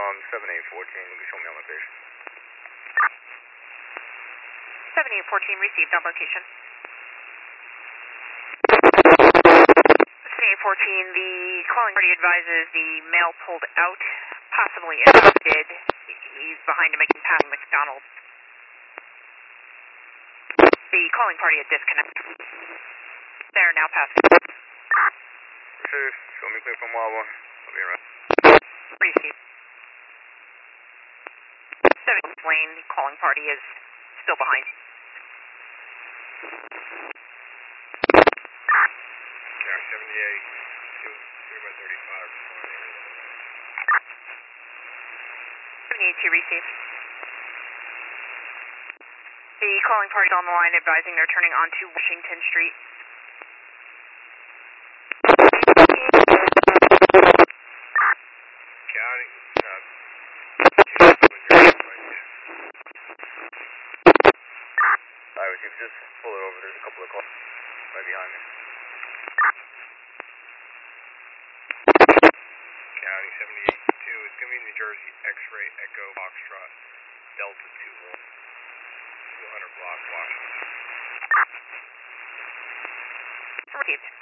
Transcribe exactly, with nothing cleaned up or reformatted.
Um, seven eight fourteen, you can show me on location. seven eight fourteen received on location. seven eight fourteen, the calling party advises the male pulled out, possibly interrupted. He's behind a McPath McDonald. The calling party had disconnected. They're now passing. Receive. Show me clear from Wildwood. I'll be around. Receive. seventh lane, the calling party is still behind. Yeah, seventy-eight, two, three by thirty-five. seventy-eight to receive. The calling party is on the line advising they're turning onto Washington Street. County, uh, Alright, Receive, just pull it over. There's a couple of calls right behind me. County seventy-eight two, it's going to be New Jersey, X-ray, Echo, Foxtrot, Delta two one, two hundred block, Washington. Received.